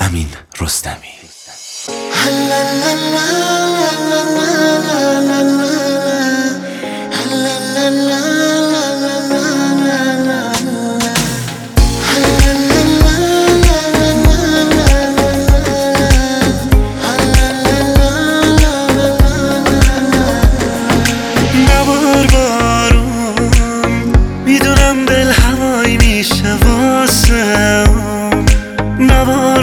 امین رستمی. میدونم دل هوایی میشه واسه نبار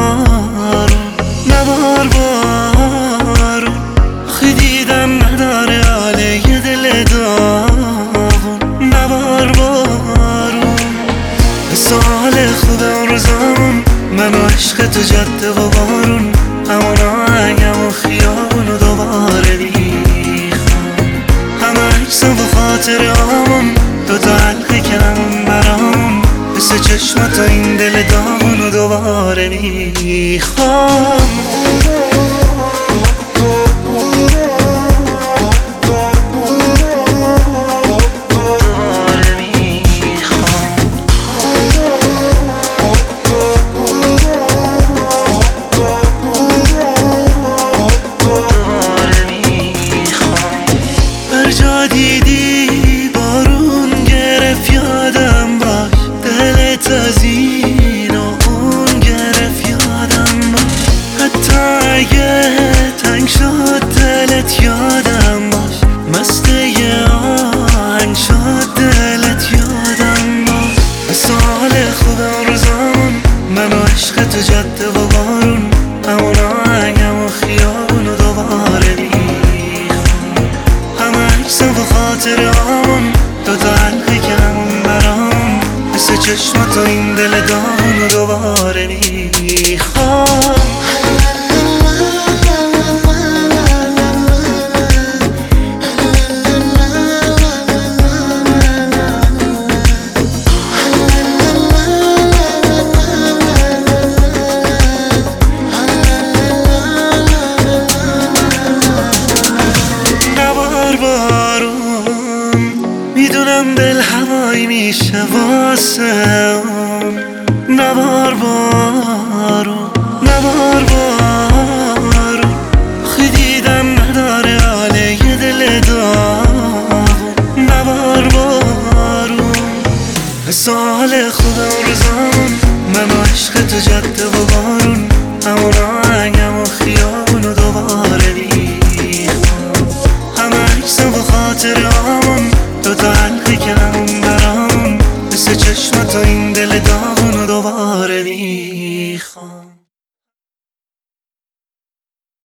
بارون خی دیدم نداره حاله یه دل داغون نبار بارون سال خوب اون روزامون من و عشق تو جاده و بارون همون آهنگم و خیابون و دوباره میخوام همه عکسم و خاطرامون دوتا حلقه کردم برامون مثل چشمات این دل داغون و دوباره میخوام برجا دیدی بارون گرفت یادم باش دلت از این و اون گرفت یادم باش حتی اگه تنگ شد دلت یادم باش مست یه آهنگ شد دلت یادم باش مثال خوب اون روزامون من و عشق تو جاده و بارون همون آهنگم و خیابون و دوباره و خاطرامون دوتا حلقه کردم برام مثل چشمات این دل داغون و دوباره میخوام میدونم دل هوایی میشه واسه نبار بارون خی دیدم نداره حاله یه دل داغون نبار بارون سال خوب اون روزامون من و عشق تو جاده و بارون همون آهنگم و خیابون و دوباره میخوام همه عکسم و خاطرامون دوتا حلقه کردم برام مثل چشمات این دل داغون و دوباره میخوام